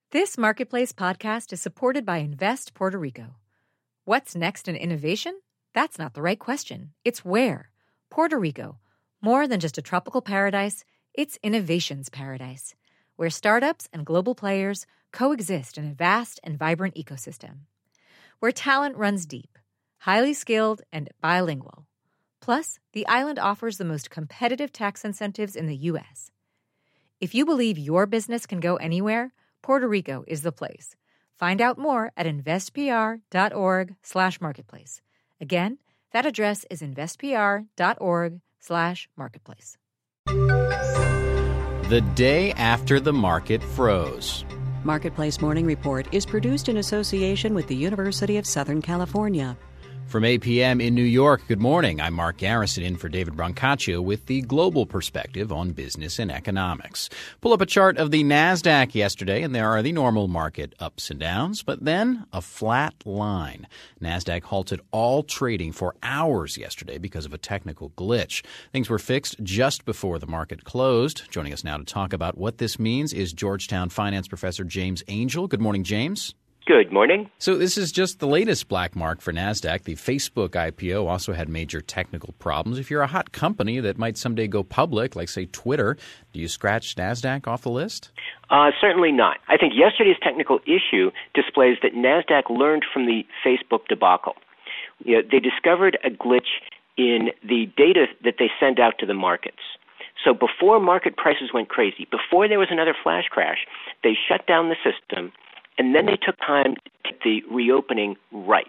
This Marketplace podcast is supported by Invest Puerto Rico. What's next in innovation? That's not the right question. It's where. Puerto Rico. More than just a tropical paradise, it's innovation's paradise, where startups and global players coexist in a vast and vibrant ecosystem. Where talent runs deep, highly skilled, and bilingual. Plus, the island offers the most competitive tax incentives in the U.S. If you believe your business can go anywhere, Puerto Rico is the place. Find out more at investpr.org/marketplace. Again, that address is investpr.org/marketplace. The day after the market froze. Marketplace Morning Report is produced in association with the University of Southern California. From 8 p.m. in New York, good morning. I'm Mark Garrison in for David Brancaccio with the global perspective on business and economics. Pull up a chart of the NASDAQ yesterday, and there are the normal market ups and downs, but then a flat line. NASDAQ halted all trading for hours yesterday because of a technical glitch. Things were fixed just before the market closed. Joining us now to talk about what this means is Georgetown finance professor James Angel. Good morning, James. Good morning. So this is just the latest black mark for NASDAQ. The Facebook IPO also had major technical problems. If you're a hot company that might someday go public, like, say, Twitter, do you scratch NASDAQ off the list? Certainly not. I think yesterday's technical issue displays that NASDAQ learned from the Facebook debacle. They discovered a glitch in the data that they send out to the markets. So before market prices went crazy, before there was another flash crash, they shut down the system, and then they took time to get the reopening right.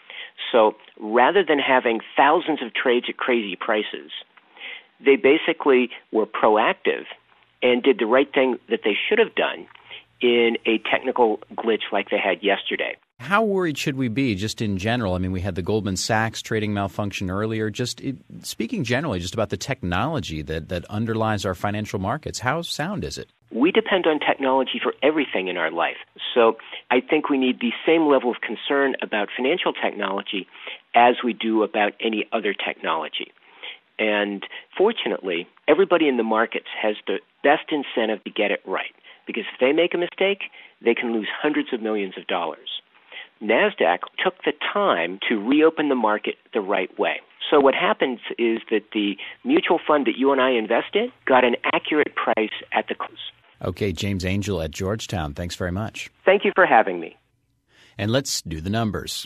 So rather than having thousands of trades at crazy prices, they basically were proactive and did the right thing that they should have done in a technical glitch like they had yesterday. How worried should we be just in general? I mean, we had the Goldman Sachs trading malfunction earlier. Speaking generally just about the technology that underlies our financial markets, how sound is it? We depend on technology for everything in our life. So I think we need the same level of concern about financial technology as we do about any other technology. And fortunately, everybody in the markets has the best incentive to get it right, because if they make a mistake, they can lose hundreds of millions of dollars. NASDAQ took the time to reopen the market the right way. So what happens is that the mutual fund that you and I invest in got an accurate price at the close. Okay, James Angel at Georgetown, thanks very much. Thank you for having me. And let's do the numbers.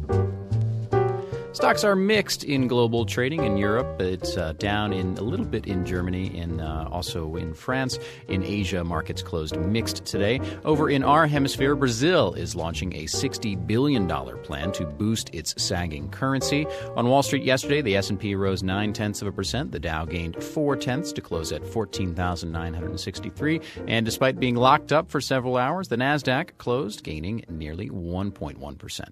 Stocks are mixed in global trading. In Europe, it's down a little bit in Germany and also in France. In Asia, markets closed mixed today. Over in our hemisphere, Brazil is launching a $60 billion plan to boost its sagging currency. On Wall Street yesterday, the S&P rose 0.9%. The Dow gained 0.4 to close at 14,963. And despite being locked up for several hours, the NASDAQ closed gaining nearly 1.1%.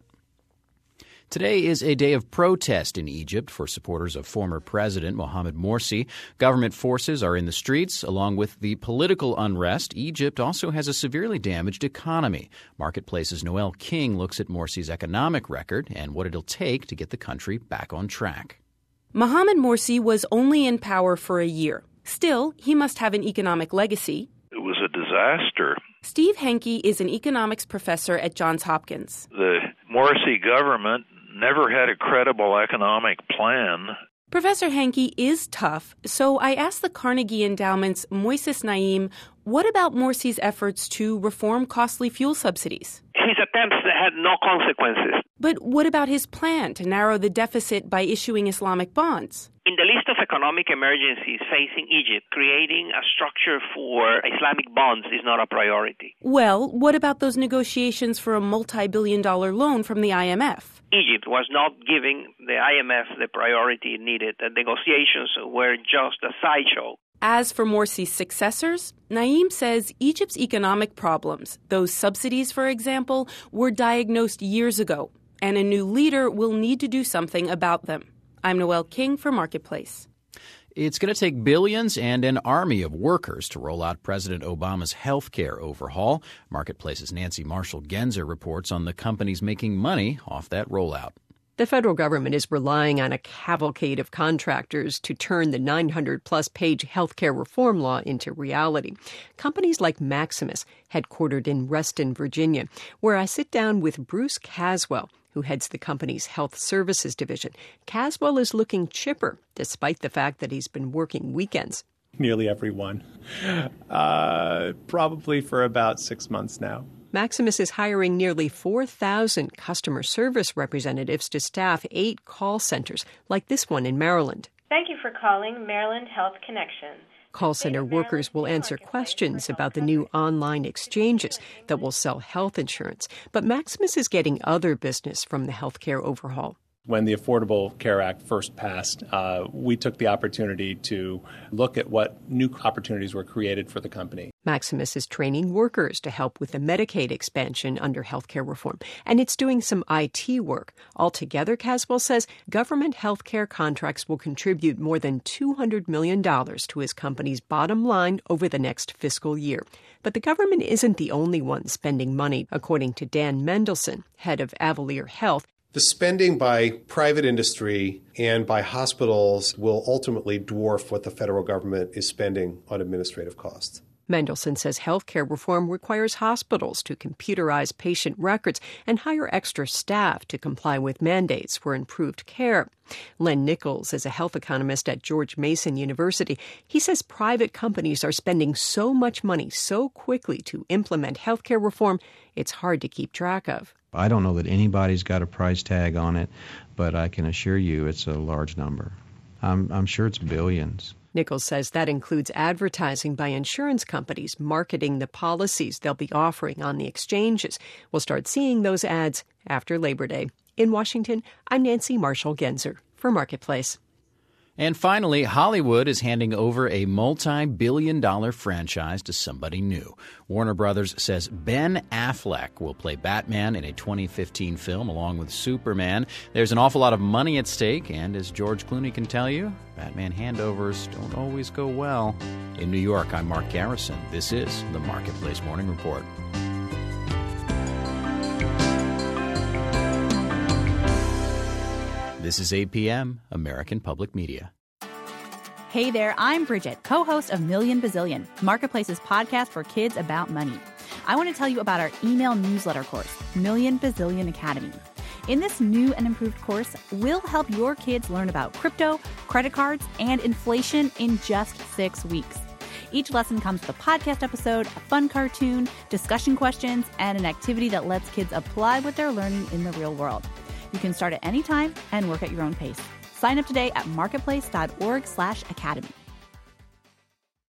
Today is a day of protest in Egypt for supporters of former President Mohamed Morsi. Government forces are in the streets. Along with the political unrest, Egypt also has a severely damaged economy. Marketplace's Noel King looks at Morsi's economic record and what it'll take to get the country back on track. Mohamed Morsi was only in power for a year. Still, he must have an economic legacy. It was a disaster. Steve Henke is an economics professor at Johns Hopkins. The Morsi government never had a credible economic plan. Professor Henke is tough, so I asked the Carnegie Endowment's Moises Naim, what about Morsi's efforts to reform costly fuel subsidies? His attempts had no consequences. But what about his plan to narrow the deficit by issuing Islamic bonds? In the list of economic emergencies facing Egypt, creating a structure for Islamic bonds is not a priority. Well, what about those negotiations for a multi-billion-dollar loan from the IMF? Egypt was not giving the IMF the priority it needed. The negotiations were just a sideshow. As for Morsi's successors, Naim says Egypt's economic problems, those subsidies, for example, were diagnosed years ago, and a new leader will need to do something about them. I'm Noel King for Marketplace. It's going to take billions and an army of workers to roll out President Obama's health care overhaul. Marketplace's Nancy Marshall-Genzer reports on the companies making money off that rollout. The federal government is relying on a cavalcade of contractors to turn the 900-plus page healthcare reform law into reality. Companies like Maximus, headquartered in Reston, Virginia, where I sit down with Bruce Caswell, who heads the company's health services division. Caswell is looking chipper, despite the fact that he's been working weekends. Nearly every one. Probably for about 6 months now. Maximus is hiring nearly 4,000 customer service representatives to staff 8 call centers, like this one in Maryland. Thank you for calling Maryland Health Connection. Call center workers will answer questions about the new online exchanges that will sell health insurance. But Maximus is getting other business from the healthcare overhaul. When the Affordable Care Act first passed, we took the opportunity to look at what new opportunities were created for the company. Maximus is training workers to help with the Medicaid expansion under healthcare reform, and it's doing some IT work. Altogether, Caswell says, government healthcare contracts will contribute more than $200 million to his company's bottom line over the next fiscal year. But the government isn't the only one spending money, according to Dan Mendelsohn, head of Avalere Health. The spending by private industry and by hospitals will ultimately dwarf what the federal government is spending on administrative costs. Mendelsohn says healthcare reform requires hospitals to computerize patient records and hire extra staff to comply with mandates for improved care. Len Nichols is a health economist at George Mason University. He says private companies are spending so much money so quickly to implement healthcare reform, it's hard to keep track of. I don't know that anybody's got a price tag on it, but I can assure you it's a large number. I'm sure it's billions. Nichols says that includes advertising by insurance companies marketing the policies they'll be offering on the exchanges. We'll start seeing those ads after Labor Day. In Washington, I'm Nancy Marshall-Genzer for Marketplace. And finally, Hollywood is handing over a multi-billion-dollar franchise to somebody new. Warner Brothers says Ben Affleck will play Batman in a 2015 film along with Superman. There's an awful lot of money at stake, and as George Clooney can tell you, Batman handovers don't always go well. In New York, I'm Mark Garrison. This is the Marketplace Morning Report. This is APM, American Public Media. Hey there, I'm Bridget, co-host of Million Bazillion, Marketplace's podcast for kids about money. I want to tell you about our email newsletter course, Million Bazillion Academy. In this new and improved course, we'll help your kids learn about crypto, credit cards, and inflation in just 6 weeks. Each lesson comes with a podcast episode, a fun cartoon, discussion questions, and an activity that lets kids apply what they're learning in the real world. You can start at any time and work at your own pace. Sign up today at marketplace.org/academy.